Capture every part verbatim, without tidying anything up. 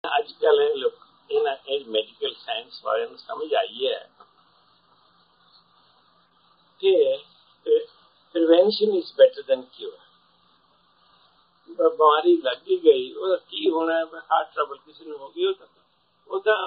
अजकल लोग इन्हें मेडिकल साइंस वाले समझ आई है कि prevention is better than cure. बीमारी लग ही गई ਉਹਦਾ ਕੀ ਹੋਣਾ ਹੈ, ਹਾਰਟ ਟਰਬਲ ਕਿਸੇ ਨੂੰ ਹੋ ਗਈ, ਉਹ ਤਾਂ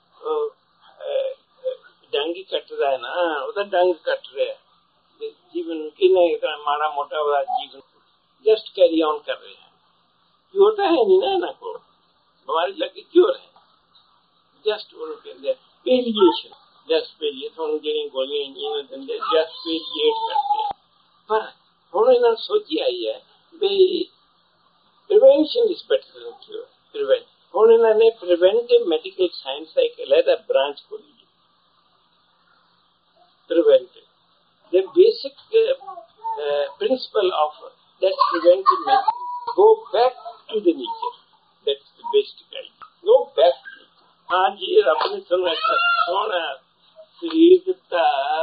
ਡੰਗ ਹੀ ਕੱਟ ਰਿਹਾ ਨਾ, ਉਹਦਾ ਡੰਗ ਕੱਟ ਰਿਹਾ ਜੀਵਨ ਕਿਨੇ ਮਾੜਾ ਮੋਟਾ ਉਹਦਾ ਜੀਵਨ जस्ट कैरी ऑन कर रहे हैं। क्योर तो है नहीं ना ना को बीमारी लगी क्योर है, जस्ट वो कहते हैं पेलिएशन, जस्ट पेलिएट हम जेनी गोलियां इंजीनियर देंगे जस्ट पेलिएट करते हैं। पर हुण इन्हां सोची आई है भी prevention is better than cure. Prevent हुण इन्हां ने प्रिवेंटिव मेडिकल साइंस का एक अलग ब्रांच खोली preventive. The basic principle of that preventive medicine, go back to the nature. That's the basic idea. Go back to nature. हाँ जी, रब ने तुम ऐसा सोना शरीर दिता,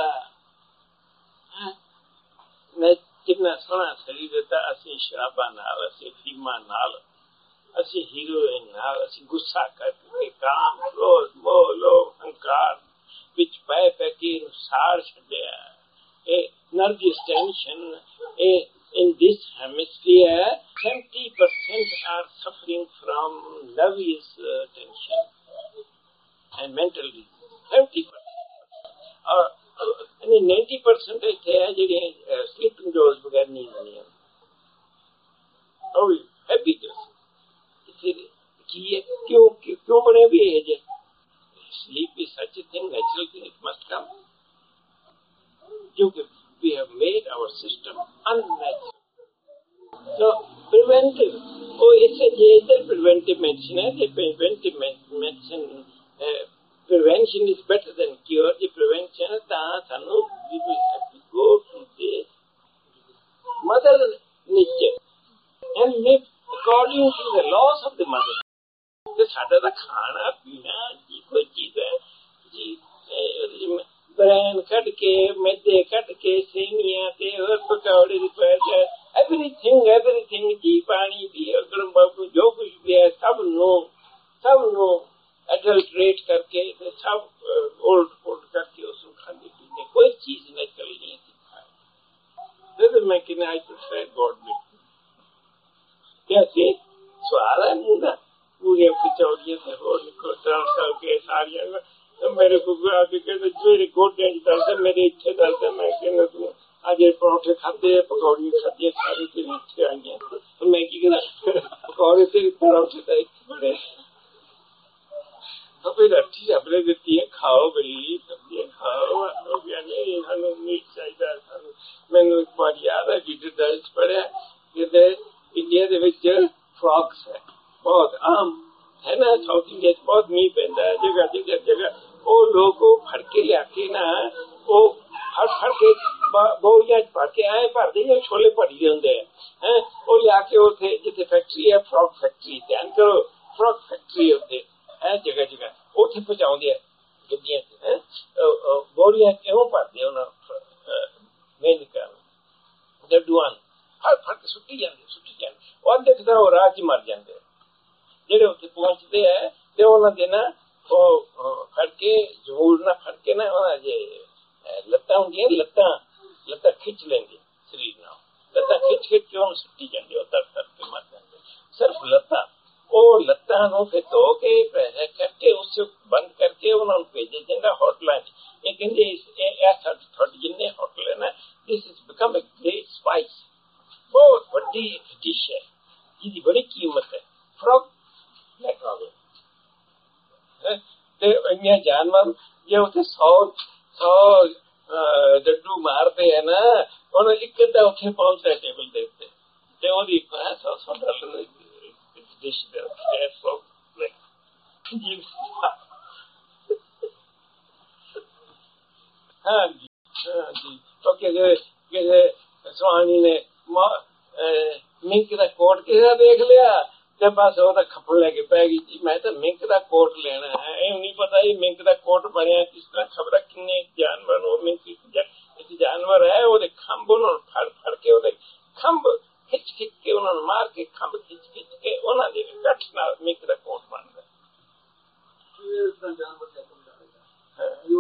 मैं कितना सोना शरीर दिता, असी शराबा नाल, असी फीमा नाल, असी हीरोइन नाल, असी गुस्सा करके काम, क्रोध, मोह, लोभ, अहंकार विच पै पै के साड़ छड्डिया। ए नर्वस टेंशन, ए in this hemisphere, seventy percent are suffering from nervous uh, tension and mental disease. seventy percent. और ninety percent ऐसे हैं जिन्हें sleeping dose बगैर नींद नहीं है, और हैप्पी डोज। इसलिए कि क्यों क्यों बने हुए हैं जे sleep is such a thing, natural thing, it must come. क्योंकि we have made our system unnatural. So preventive, oh it's a either preventive medicine है, the preventive medicine uh, prevention is better than cure. The prevention ता सानू we will have to go to the mother nature and live according to the laws of the mother. तो सादा दा खाना पीना जी कोई चीज है जी ब्रैन कट के मैदे कट के सेवियां ते और पकौड़े दी पैसे एवरीथिंग एवरीथिंग जी पानी भी अगर बाबू जो कुछ भी है सब नो सब नो एडल्ट्रेट करके सब ओल्ड ओल्ड करके उसको खाने पीने कोई चीज न चल नहीं सिखाए। तो मैं कहना आई प्रेफर गॉड में कैसे स्वाद है मुंडा पूरे कचौड़ियां से हो निकल साल के सारियां तो मेरे को आगे कहते मेरे गोडे दर्द है, मेरी इच्छा दर्द है, मैं कहना तू आज परोठे खाते पकौड़ियां खाते सारी तेरी इच्छा आई है, तो मैं की कहना पकौड़े तेरी परोठे तो एक बड़े तो फिर अच्छी अपने देती है खाओ भाई सब्जियां खाओ हो गया नहीं सानू मीट चाहिए सानू। मैंने एक बार याद है वीडियो दर्ज पढ़िया कहते इंडिया दे विच फ्रॉक्स है बहुत आम है ना, साउथ इंडिया बहुत मीह पैंदा है जगह जगह जगह, वो लोग फड़ के लिया के ना वो फड़ फड़ के बोरियां भर के आए भरते जो छोले भरी होंगे हैं वो लिया के उसे जिथे फैक्ट्री है फ्रॉक फैक्ट्री ध्यान करो फ्रॉक फैक्ट्री होते है जगह जगह उसे पहुंचाते गड्डियां बोरियां क्यों भरते उन्होंने मेनका डड्डूआं फड़ फड़ के सुट्टी जाते सुट्टी जाते वो अद्धे तो वो राह च मर जाते जेडे उत्थे पहुंचते है ते उन्हां दे ना ओ फड़ के जरूर ना फड़ के ना जे लत्तां होंदियां लत्तां लत्तां खिंच लेंगे शरीर नाल लत्तां खिंच खिंच के उन्हां सुट्टी जांदे ओ तर तर के मर जांदे सिर्फ लत्तां ओ लत्तां नूं फिर धो के पैसे करके उस बंद करके उन्हां नूं भेजे जांदा होटलां च। ये कहंदे ए थोड़े जिन्ने होटल है ना this is become a great spice, बहुत बड़ी डिश है जिहदी बड़ी कीमत है फ्रॉक जानवर जो उसे सौ सौ डड्डू मारते है ना उन्हें एक उठे पहुंचता है टेबल देखते सौ सौ डॉलर डिश हाँ जी हाँ जी ओके स्वामी ने मिंक का कोट किसा देख लिया ते बस वो खपन लेके पै गई। मैं तो मिंक का कोट लेना है, ये नहीं पता ये मिंक का कोट बनया किस तरह, खबर किन्ने जानवर हो मिंक एक जानवर है वो खंभ उन्होंने फड़ फड़ के वो खंभ खिंच खिंच के उन्होंने मार के खंभ खिंच खिंच के उन्होंने कट नाल मिंक का कोट बन गया।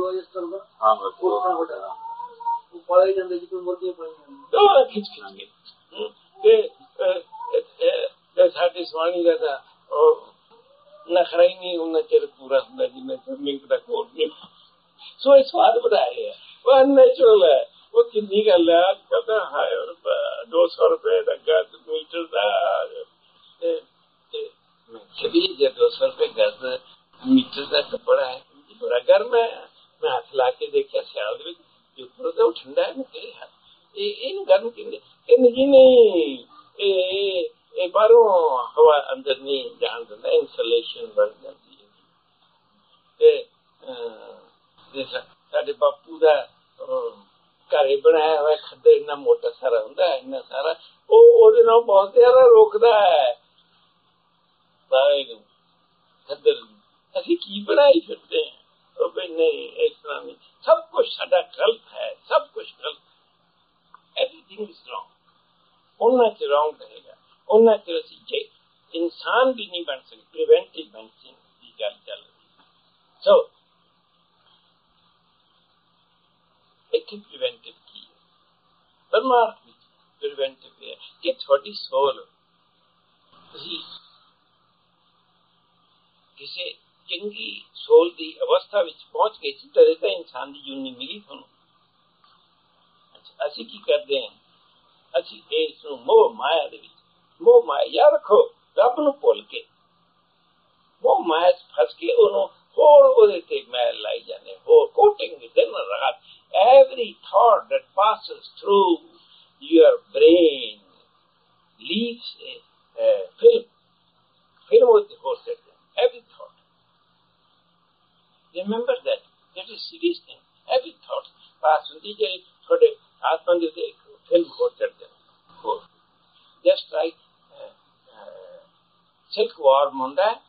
ਹੋਇਆ ਇਸ ਤਰ੍ਹਾਂ ਦਾ। ਹਾਂ ਬਸ ਉਹ ਪਾਲੇ ਜਾਂਦੇ ਜਿਵੇਂ ਮੁਰਗੀਆਂ ਪਾਈਆਂ ਉਹ ਖਿੱਚ ਖਿੱਚ ਕੇ ਤੇ ਸਾਡੇ ਸਵਾਣੀ ਦਾ ਤਾਂ ਉਹ ਨਖਰਾ ਹੀ ਨਹੀਂ ਉਹਨਾਂ ਚਿਰ ਪੂਰਾ ਹੁੰਦਾ ਜਿੰਨਾ ਚਿਰ ਮਿੰਟ ਦਾ ਕੋਟ ਨਹੀਂ। ਸੋ ਇਹ ਸਵਾਦ ਵਧਾਏ ਹੈ, ਉਹ ਅਨਨੈਚੁਰਲ ਹੈ। ਉਹ ਕਿੰਨੀ ਗੱਲ ਹੈ, ਅੱਜ ਕੱਲ੍ਹ ਤਾਂ ਹਾਏ ਦੋ ਸੌ ਰੁਪਏ ਦਾ ਗਜ਼ ਮੀਟਰ ਦਾ ਕਦੀ ਜੇ ਦੋ ਸੌ ਰੁਪਏ ਗਜ਼ ਮੀਟਰ ਦਾ ਕੱਪੜਾ ਹੈ ਬੜਾ ਗਰਮ ਹੈ। ਮੈਂ ਹੱਥ ਲਾ ਕੇ ਦੇਖਿਆ ਸਿਆਲ ਦੇ ਵਿੱਚ ਉੱਪਰ ਤਾਂ ਉਹ ਠੰਡਾ ਹੈ। ਮੈਂ ਕਿਹਾ ਹੱਥ ਇਹ ਇਹਨੂੰ ਗਰਮ ਕਿੰਨੇ ਇਹ ਜੀ ਨਹੀਂ ਇਹ ਇਹ ਬਾਹਰੋਂ ਹਵਾ ਅੰਦਰ ਨਹੀਂ ਜਾਣ ਦਿੰਦਾ, ਇਨਸੂਲੇਸ਼ਨ ਬਣ ਜਾਂਦੀ ਹੈ। ਤੇ ਸਾਡੇ ਬਾਪੂ ਦਾ ਘਰੇ ਬਣਾਇਆ ਹੋਇਆ ਖੱਦਰ ਇੰਨਾ ਮੋਟਾ ਸਾਰਾ ਹੁੰਦਾ ਹੈ, ਇੰਨਾ ਸਾਰਾ ਉਹ ਉਹਦੇ ਨਾਲ ਬਹੁਤ ਜ਼ਿਆਦਾ ਰੋਕਦਾ ਹੈ ਬਾਰੇ ਨੂੰ ਖੱਦਰ। ਅਸੀਂ ਕੀ ਬਣਾਈ ਫਿਰਦੇ ਹਾਂ? ਉਹ ਵੀ ਨਹੀਂ ਇਸ ਤਰ੍ਹਾਂ ਨਹੀਂ, ਸਭ ਕੁਛ ਸਾਡਾ ਗਲਤ ਹੈ, ਸਭ ਕੁਛ ਗਲਤ, ਐਵਰੀਥਿੰਗ ਇਜ਼ ਰੌਂਗ। ਉਹਨਾਂ ਚ ਰੌਂਗ ਰਹੇਗਾ, ਉਹਨਾਂ ਚ ਅਸੀਂ ਜੇ ਇਨਸਾਨ ਵੀ ਨਹੀਂ ਬਣ ਸਕਦੇ। ਪ੍ਰੀਵੈਂਟਿਵ ਮੈਡੀਸਿਨ ਦੀ ਗੱਲ ਚੱਲ ਰਹੀ। ਸੋ ਇੱਥੇ ਪ੍ਰੀਵੈਂਟਿਵ ਕੀ ਹੈ? ਪਰਮਾਰਥ ਵਿੱਚ ਪ੍ਰੀਵੈਂਟਿਵ ਹੈ ਕਿ ਤੁਹਾਡੀ ਸੋਲ ਤੁਸੀਂ ਕਿਸੇ ਚੰਗੀ ਸੋਲ ਦੀ ਅਵਸਥਾ ਵਿੱਚ ਪਹੁੰਚ ਗਏ ਸੀ, ਤਦੇ ਤਾਂ ਇਨਸਾਨ ਦੀ ਜੂਨੀ ਮਿਲੀ ਤੁਹਾਨੂੰ। ਅੱਛਾ, ਅਸੀਂ ਕੀ ਕਰਦੇ ਹਾਂ? ਅਸੀਂ ਇਸ ਨੂੰ ਮੋਹ ਮਾਇਆ ਦੇ ਵਿੱਚ, ਮੋਹ ਮਾਇਆ ਯਾਦ ਰੱਖੋ, ਰੱਬ ਨੂੰ ਭੁੱਲ ਕੇ ਮੋਹ ਮਾਇਆ ਫਸ ਕੇ ਉਹਨੂੰ ਹੋਰ ਉਹਦੇ ਤੇ ਮੈਲ ਲਾਈ ਜਾਂਦੇ, ਹੋਰ ਕੋਟਿੰਗ ਦਿਨ ਰਾਤ। Every thought that passes through your brain leaves a, a film. Film with the whole set. Every thought. Remember that. That is serious thing. Every thought passes through your आत्मा जो एक फिल्म हो चढ़ते हैं। Just like uh, uh, silk worm होता है,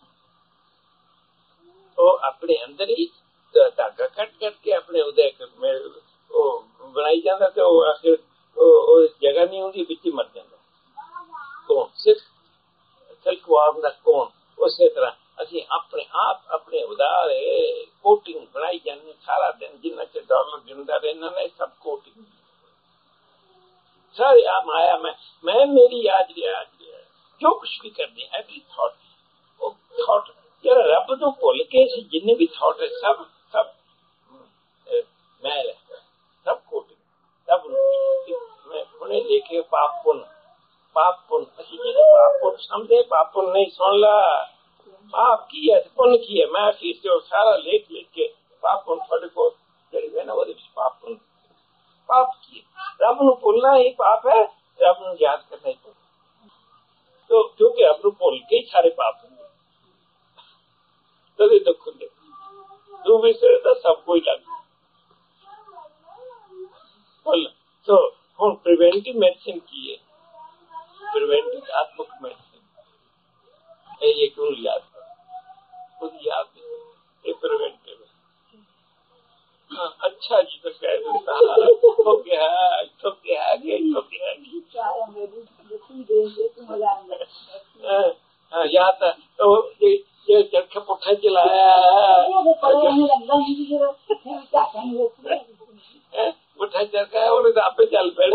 तो अपने अंदर ही धागा कट करके अपने उदय बनाई जाता, तो आखिर जगह नहीं होती, बिच मर जाता कौन सिर्फ सिल्क वार्म का कौन। उस तरह ਅਸੀਂ ਆਪਣੇ ਆਪ ਆਪਣੇ ਉਦਾਰ ਕੋਟਿੰਗ ਬਣਾਈ ਜਾਂਦੇ ਸਾਰਾ ਦਿਨ, ਜਿੰਨਾ ਚ ਡਾਲਰ ਗਿਣਦਾ ਰਹਿਣਾ ਨਾ, ਸਭ ਕੋਟਿੰਗ सारे आ माया में मैं मेरी याद याद जो कुछ भी करते हैं एवरी थॉट वो थॉट यार रब तो भुल के जिन्ने भी थॉट है सब सब मैं सब कोटिंग सब मैं उन्हें देखे पाप पुण्य पाप पुण्य असि जिन्हें पाप पुण्य समझे पाप पुण्य नहीं सुन ला पाप की है पुण्य की है। मैं फिर से सारा लेख लिख के पाप पुण्य थोड़े बहुत है ना वो पाप पुण्य पाप की रब ਨੂੰ ਭੁੱਲਣਾ ਹੀ ਪਾਪ ਹੈ, रब ਨੂੰ याद करना ही पाप। तो क्योंकि रब ਨੂੰ ਭੁੱਲ के सारे पाप होंगे, तभी दुख होंगे। तू भी से तो सब कोई लग बोल। तो हम प्रिवेंटिव मेडिसिन की है, प्रिवेंटिव आत्मक मेडिसिन ये क्यों याद कर खुद याद नहीं, ये प्रिवेंटिव है। हाँ, अच्छा जी तो कह देता तो क्या तो क्या तो क्या हाँ याद था तो ये ये चरखा पुट्ठा चलाया पुट्ठा चरखा है और आप पे चल पड़े।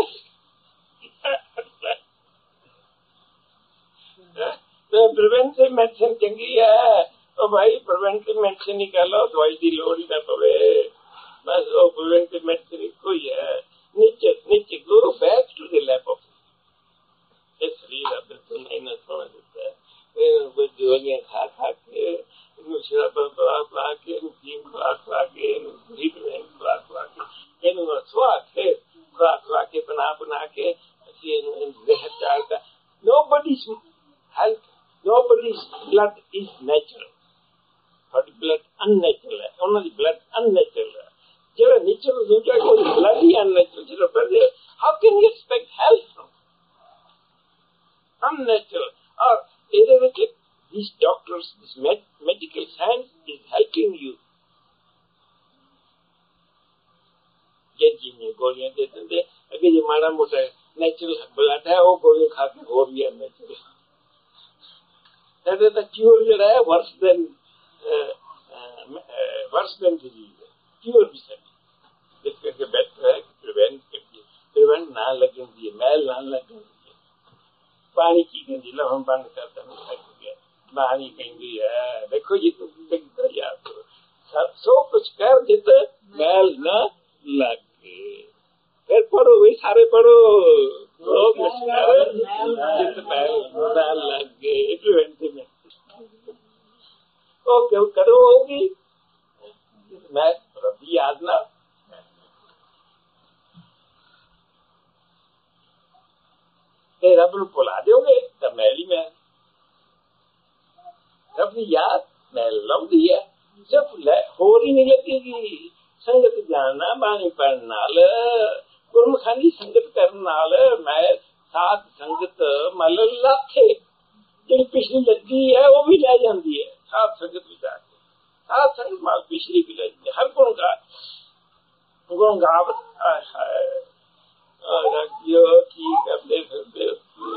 तो प्रिवेंटिव मेडिसिन चंगी है तो भाई प्रिवेंटिव मेडिसिन ही कर लो, दवाई की लोड़ ही ना पवे, बस वो प्रिवेंटिव मेडिसिन कोई है। नीचे नीचे go back to the lap of ये शरीर अब बिल्कुल नहीं ना सोना देता है, कुछ दवाइयाँ खा खा के शराब खा के जीम खुरा खुरा के घी खुरा खुरा के इन स्वाद है खुरा खुरा के बना बना के जहर डालता। Nobody's health, nobody's blood is natural, but blood unnatural है, उन्होंने blood unnatural है। जब नेचुरल दूसरा कोई blood ही unnatural जब बदले, how can you expect health from unnatural? और इधर देखिए, these doctors, this med medical science is helping you। ये जिन्हें गोलियां देते थे, अगर ये मारा मोटा नेचुरल ब्लड है, वो गोलियां खा के हो भी unnatural. That is the cure जो है worse than uh, uh, worse than disease। Cure भी सके। इस करके बेहतर है कि प्रिवेंट करिए, प्रिवेंट ना लगन दिए, मैल ना लगन दिए। पानी की गंदी लो हम बंद करते हैं, पानी कहती है देखो जी तुम कितना याद करो, सब सो कुछ कर जित मैल न लगे। फिर पढ़ो भाई, सारे पढ़ो, सो कुछ कर जित मैल न लगे। प्रिवेंटिव ओ क्यों करो होगी मैं रबी याद ना रब ਨੂੰ ਭੁਲਾ ਦਿਓਗੇ ਤਾਂ ਮੈਲੀ ਮੈਂ रब की याद मैं लाਉਂਦੀ है जब होर ही नहीं लगेगी। संगत जाना बाणी पढ़न नाल, गुरमुखानी संगत करन नाल मैं साथ संगत मल लाथे जी पिछली लगी है वो भी ले जाती है। साथ संगत भी जाके साथ संगत माल पिछली भी ले जाती है। हर गुण गा गुण गावत की करते फिरते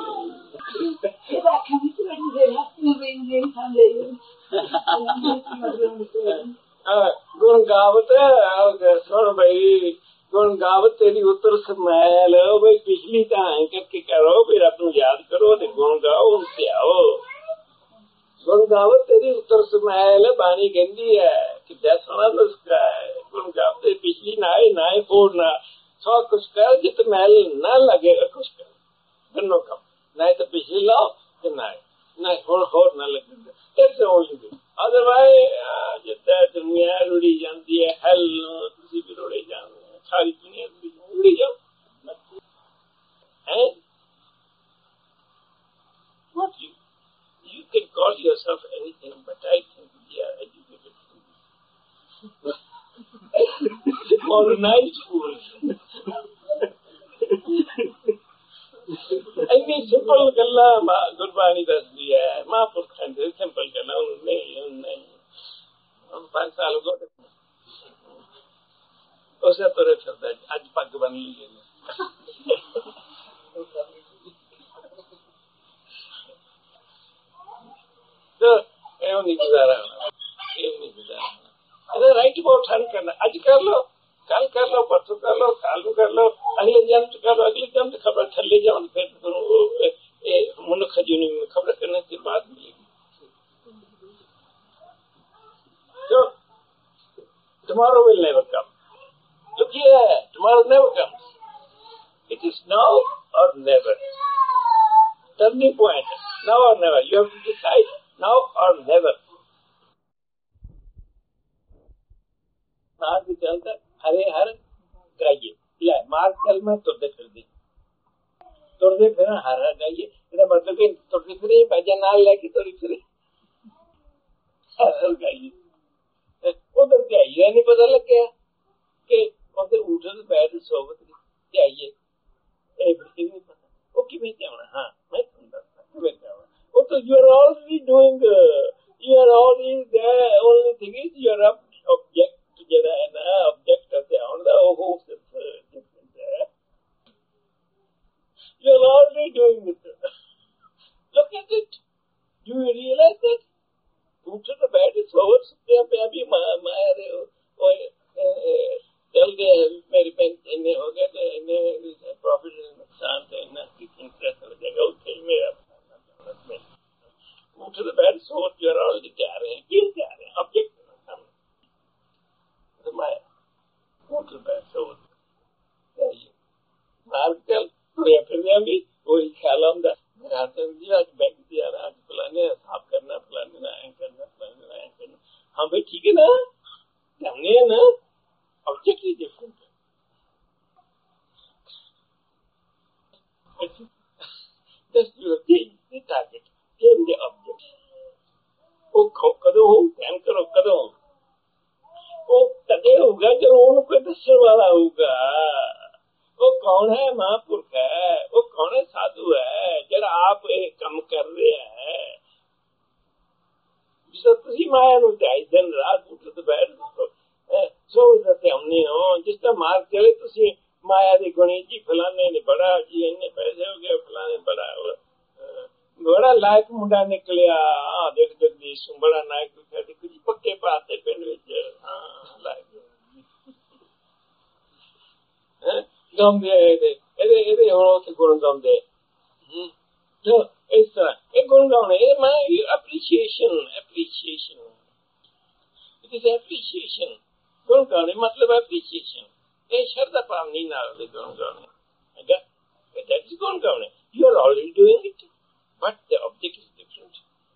गुण गावत सुन भाई, गुण गावत तेरी उतर समैल भाई पिछली तो ऐ करके करो फिर अपनू याद करो ते गुण गाओ उनसे आओ। गुण गावत तेरी उतर समैल बाणी कहती है कि सोना नुस्खा है। गुण गावत पिछली ना आए ना आए फोड़ ना सौ कुछ कर जित मैल ना लगेगा कुछ कर दोनों कम नहीं तो पिछली लाओ तो ना नहीं होर होर ना लगेगा कैसे ओनली। अदरवाइज जितना दुनिया रुड़ी जाती है हल किसी भी रुड़े जाते हैं, सारी दुनिया रुड़ी जाओ हैं। What you you can call yourself anything, but I think we are educated modernized fools। ਇੰਨੀ ਸਿੰਪਲ ਗੱਲਾਂ ਗੁਰਬਾਣੀ ਦੱਸਦੀ ਹੈ, ਮਹਾਂਪੁਰਖਾਂ ਦੇ ਸਿੰਪਲ ਗੱਲਾਂ ਨਹੀਂ ਨਹੀਂ ਹੁਣ ਪੰਜ ਸਾਲ ਹੋ ਗਏ ਉਸੇ ਤੁਰੇ ਫਿਰਦਾ ਅੱਜ ਪੱਗ ਬੰਨ ਲਈ ਇਹੋ ਨਹੀਂ ਗੁਜ਼ਾਰਾ ਹੋਣਾ, ਇਹ ਨਹੀਂ ਗੁਜ਼ਾਰਾ होना। राइट अबाउट हर करना, अज कर लो कल कर लो परसों कर लो काल को कर लो अगले जन्म कर लो अगले जन्म खबर थले जाओ फिर मनुख जीवन में खबर करने की बात मिलेगी। तो tomorrow will never come, look here, tomorrow never comes, it is now or never, turning point, now or never, you have to decide now or never। मार्ग चलता हरे हर गाइए ले मार्ग चल में तुरदे फिरदे तुरदे फिर हर हर गाइए इसका मतलब कि तुरदे फिरे भजन नाल लेके तुरी फिरे हर हर गाइए। उधर क्या ये नहीं पता लग गया कि उधर उठन बैठ सोबत क्या ये ए बिल्कुल नहीं पता वो किमें क्या होना। हाँ मैं सुनता किमें क्या होना वो तो you are already doing uh, you are already there, only thing is you are up object ਜਿਹੜਾ ਹੈ ਨਾ object ਦਾ ਧਿਆਨ ਦਾ ਉਹ different ਹੈ। You are already doing it, look at it, do you realize that ਉੱਠ ਤਾਂ ਬੈਠ ਸੋਚ ਸੁੱਤਿਆਂ ਪਿਆ ਵੀ ਮਾਇਆ ਦੇ ਚੱਲ ਗਏ ਮੇਰੀ ਬੈਂਕ ਇੰਨੇ ਹੋ ਗਏ ਤੇ ਇੰਨੇ ਪ੍ਰੋਫਿਟ ਨੁਕਸਾਨ ਤੇ ਇੰਨਾ ਇੰਟਰਸਟ ਹੋ ਜਾਏਗਾ ਉੱਥੇ ਹੀ ਮੇਰਾ ਉੱਠ ਤਾਂ ਬੈਠ ਸੋਚ you are already ਕਹਿ ਰਹੇ ਕੀ ਕਹਿ ਰਹੇ object माया उठ बैठो मार्ग चल तुरिया फिर भी वही ख्याल आंदा मेरा जी आज बैंक दिया आज फलाने साफ करना फलाने ना करना फलाने ना करना। हाँ भाई ठीक है ना हमने है ना ऑब्जेक्ट ही डिफरेंट है just you change the target, change the object। वो कदों हो ध्यान करो कदों वो तदे होगा जब उनको कोई दसने वाला होगा। वो कौन है महापुरुष है, वो कौन है साधु है जरा आप एक कम कर रहे हैं जिस तुसी माया नु ढाई दिन रात उठ तो बैठ सो जाते हमने हो जिस तरह मार चले तुसी माया दे गुणी जी फलाने ने बड़ा जी इन्ने पैसे हो गए फलाने बड़ा बड़ा लायक मुंडा निकलिया। हाँ देख जगदीश बड़ा नायक कुछ पक्के पाते पिंड विच हाँ लायक ਗਾਉਂਦੇ ਇਹਦੇ ਇਹਦੇ ਇਹਦੇ ਹੁਣ ਉੱਥੇ ਗੁਣ ਗਾਉਂਦੇ ਜੋ ਇਸ ਤਰ੍ਹਾਂ ਇਹ ਗੁਣ ਗਾਉਣੇ ਇਹ ਮੈਂ appreciation appreciation it is appreciation ਗੁਣ ਗਾਉਣੇ ਮਤਲਬ ਐਪਰੀਸ਼ੀਏਸ਼ਨ ਇਹ ਸ਼ਰਧਾ ਭਾਵਨੀ ਨਾਲ ਦੇ ਗੁਣ ਗਾਉਣੇ ਹੈਗਾ that is ਗੁਣ ਗਾਉਣੇ you are already doing it but the object is different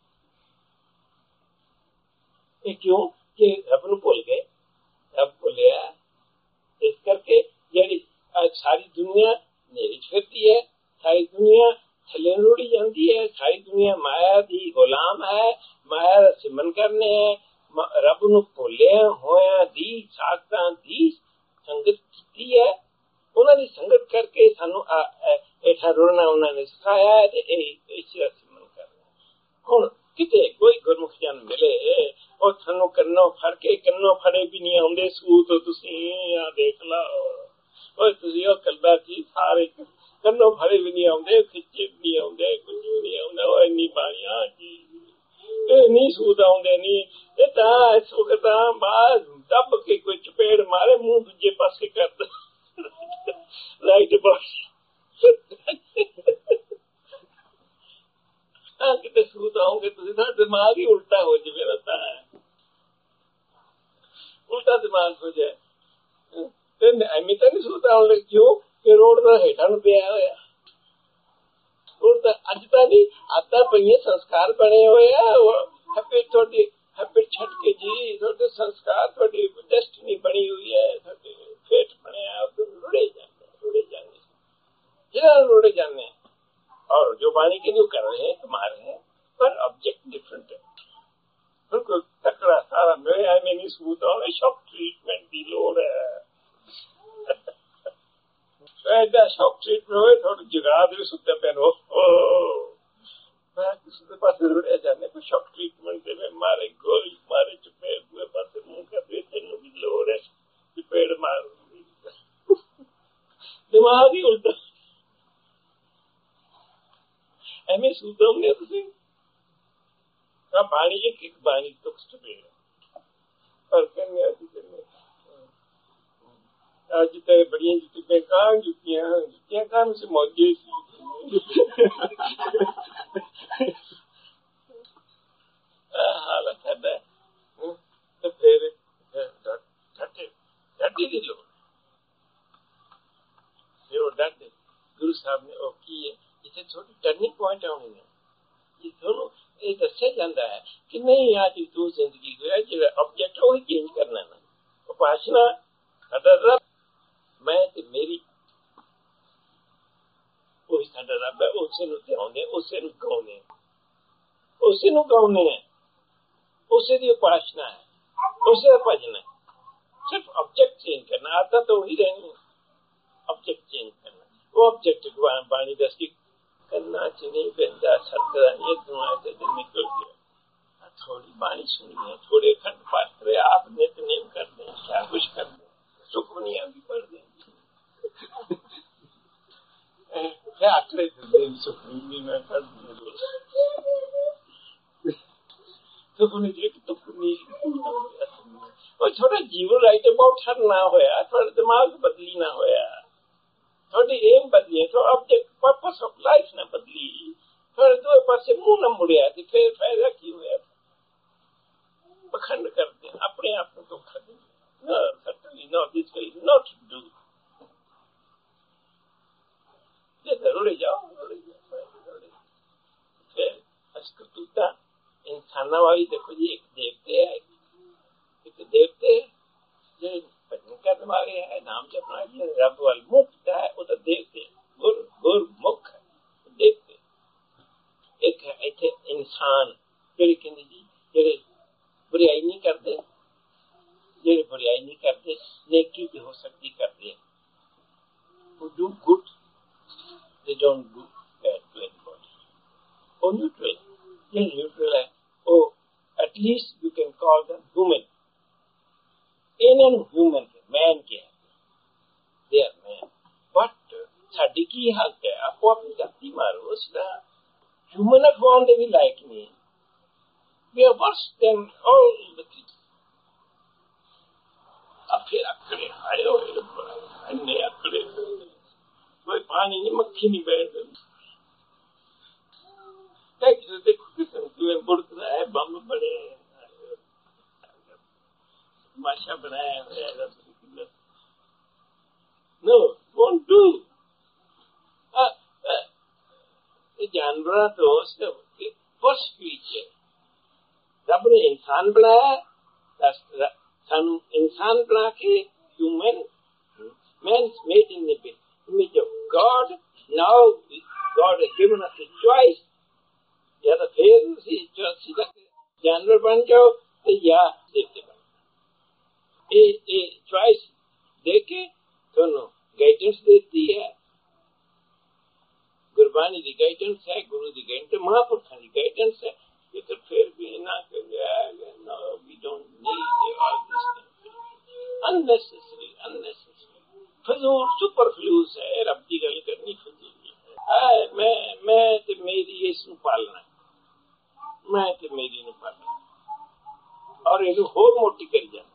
ਇਹ ਕਿਉਂ ਕਿ ਰੱਬ ਨੂੰ ਭੁੱਲ ਗਏ ਰੱਬ ਭੁੱਲਿਆ ਇਸ ਕਰਕੇ ਜਿਹੜੀ ਸਾਰੀ ਦੁਨੀਆ ਨੇਰੀ ਫਿਰਦੀ ਹੈ ਸਾਰੀ ਦੁਨੀਆ ਥੱਲੇ ਰੁੜੀ ਜਾਂਦੀ ਹੈ ਸਾਰੀ ਦੁਨੀਆ ਮਾਇਆ ਦੀ ਗੁਲਾਮ ਹੈ ਮਾਇਆ ਦਾ ਸਿਮਰਨ ਕਰਨੇ ਹੈ ਰੱਬ ਨੂੰ ਭੁੱਲਿਆ ਹੋਇਆ ਦੀ ਸਾਖਤਾਂ ਦੀ ਸੰਗਤ ਕੀਤੀ ਹੈ ਉਹਨਾਂ ਦੀ ਸੰਗਤ ਕਰਕੇ ਸਾਨੂੰ ਹੇਠਾਂ ਰੁੜਨਾ ਉਹਨਾਂ ਨੇ ਸਿਖਾਇਆ ਤੇ ਇਹ ਇਸ ਦਾ ਸਿਮਰਨ ਕਰਨਾ ਹੁਣ ਕਿਤੇ ਕੋਈ ਗੁਰਮੁਖ ਜਨ ਮਿਲੇ ਉਹ ਤੁਹਾਨੂੰ ਕੰਨੋਂ ਫੜ ਕੇ ਕੰਨੋਂ ਫੜੇ ਵੀ ਨਹੀਂ ਆਉਂਦੇ ਸੂਤ ਤੁਸੀਂ ਆ ਦੇਖ ਲਓ ਉਹ ਤੁਸੀਂ ਉਹ ਕਲਦਾ ਸੀ ਸਾਰੇ ਕੰਨੋਂ ਫੜੇ ਵੀ ਨਹੀਂ ਆਉਂਦੇ ਖਿੱਚੇ ਵੀ ਨਹੀਂ ਆਉਂਦੇ ਕੁਝ ਵੀ ਨਹੀਂ ਆਉਂਦਾ ਉਹ ਇੰਨੀ ਬਾਣੀਆਂ ਜੀ ਇਹ ਨਹੀਂ ਸੂਤ ਆਉਂਦੇ ਨਹੀਂ ਇਹ ਤਾਂ ਇਸ ਵਕਤ ਬਾਹਰ ਦੱਬ ਕੇ ਕੋਈ ਚਪੇੜ ਮਾਰੇ ਮੂੰਹ ਦੂਜੇ ਪਾਸੇ ਕਰਦਾ ਰਾਈਟ ਬਾਸ ਤਾਂ ਕਿਤੇ ਸੂਤ ਆਉਂਗੇ ਤੁਸੀਂ ਤਾਂ ਦਿਮਾਗ ਹੀ ਉਲਟਾ ਹੋ ਜਾਵੇ ਰਹਿੰਦਾ ਹੈ ਉਲਟਾ ਦਿਮਾਗ ਹੋ ਜਾਏ ਤੇ ਐਵੇਂ ਤਾਂ ਨਹੀਂ ਸੂਤ ਆਉਣ ਲੱਗ ਕਿਉਂ ਕਿ ਰੋਡ ਦਾ ਹੇਠਾਂ ਨੂੰ ਪਿਆ ਹੋਇਆ ਉਹ ਤਾਂ ਅੱਜ ਤਾਂ ਨਹੀਂ ਆਤਾ ਪਈਏ ਸੰਸਕਾਰ ਬਣੇ ਹੋਏ ਆ ਹੈਪੀ ਤੁਹਾਡੀ ਹੈਪੀ ਛੱਡ ਕੇ ਜੀ ਤੁਹਾਡੇ ਸੰਸਕਾਰ ਤੁਹਾਡੀ ਡੈਸਟੀਨੀ ਬਣੀ ਹੋਈ ਹੈ ਤੁਹਾਡੇ ਫੇਟ ਬਣਿਆ ਉਹ ਰੁੜੇ ਜਾਂਦੇ ਰੁੜੇ ਜਾਂਦੇ ਜਿਹੜਾ ਰੁੜੇ ਜਾਂਦੇ और जो वाणी के जो कर रहे हैं कमा रहे हैं पर ऑब्जेक्ट डिफरेंट है बिल्कुल तकड़ा सारा मेरे आई में नहीं सूत और शॉक ट्रीटमेंट की लोड है ऐसा शॉक ट्रीटमेंट हो थोड़ा जगा दे सुते पहनो मैं किसी पास रुड़े जाने को शॉक ट्रीटमेंट दे में मारे गोली मारे चपेड़ हुए पास मुंह का बेचने की लोड है चपेड़ मार दिमाग ही उल्टा ਐਵੇਂ ਸੂਤੋਗੇ ਤੁਸੀਂ ਤਾਂ ਬਾਣੀ ਇੱਕ ਇੱਕ ਬਾਣੀ ਤੋਂ ਸਟੇਬਲ ਪਰ ਕਹਿੰਦੇ ਅਸੀਂ ਕਹਿੰਦੇ ਅੱਜ ਤੇ ਬੜੀਆਂ ਜਿੱਤੇ ਕਾਂ ਜੁੱਤੀਆਂ ਜੁੱਤੀਆਂ ਕਾਂ ਸੇ ਮੌਜੇ ਸੀ ਹਾਲਤ ਹੈ ਤੇ ਫਿਰ ਡੱਟੇ ਡੱਟੀ ਦੀ ਲੋੜ ਫਿਰ ਉਹ ਡੱਟੇ ਗੁਰੂ ਸਾਹਿਬ ਨੇ ਉਹ ਕੀ ਹੈ इसे छोटी टर्निंग पॉइंट आनी है ये दोनों ये दस्या जाता है कि नहीं आज तू जिंदगी को जो ऑब्जेक्ट वो चेंज करना ना उपासना साडा रब मैं ते मेरी वही साडा रब है उसे नु ध्याने उसे नु गाउने उसे नु गाउने है उसे दी उपासना है उसे भजन है सिर्फ ऑब्जेक्ट चेंज करना आता तो वही रहनी ऑब्जेक्ट चेंज करना वो ऑब्जेक्ट बाणी दस्ती करना चाहिए बंदा सत्ता ये दुआ से निकल गया थोड़ी बाणी सुनी है थोड़े खंड पाठ करे आप नित्यनेम कर दें क्या कुछ कर दें सुखमनियां भी पढ़ दें क्या आखिर सुखमनी में कर दें सुखमनी जी तो और थोड़ा जीवन राइट अबाउट हर ना होया थोड़ा दिमाग बदली ना होया थोड़ी एम बदली तो ऑब्जेक्ट पर्पस ऑफ लाइफ ना बदली थोड़े दो पास मुंह न मुड़िया तो फिर फायदा की हुआ पखंड करते हैं अपने आप को धोखा देंगे no certainly no this way is not do ये जरूर जाओ फिर अस्कतुता इंसाना वाली देखो जी एक देवते है एक देवते जो भजन करने वाले है नाम जपना है रब वाल मुक्त है वो तो देवते गुर गुर मुख देखते एक है इतने इंसान जेडे कहते जी जेडे बुराई नहीं करते जेडे बुराई नहीं करते नेकी भी हो सकती करते who do good they don't do bad to anybody or neutral ये neutral है oh at least you can call them human inhuman man के they are man but sari की हालत है आपको अपनी जाति मारो उसका human अखवान दे भी लायक नहीं we are worse than all the things अब फिर अकड़े आए हो अन्य अकड़े कोई पानी नहीं, मक्खी नहीं बैठ देखो किसने बुड़क रहा है, बम बड़े माशा बनाया है। No won't do. जानवर तो फर्स्ट क्रीचर रब ने इंसान बनाया, सानू इंसान बना के human man is made in the image of God. Now God has given us a choice. या तो फिर उसी सीधा जानवर बन जाओ या देवते बन जाओ। ये ये चॉइस देके दोनों गाइडेंस देती है। गुरबानी की गाइडेंस है, गुरु की गाइडेंस, महापुरुषों की गाइडेंस है। ये तो फिर भी ना कर no we don't need all this unnecessary unnecessary फजूल सुपरफ्लूस है। रब की गल करनी फजूल है। मैं मैं ते मेरी इसनू पालना, मैं ते मेरी नू पालना और इनू होर मोटी कर जाना।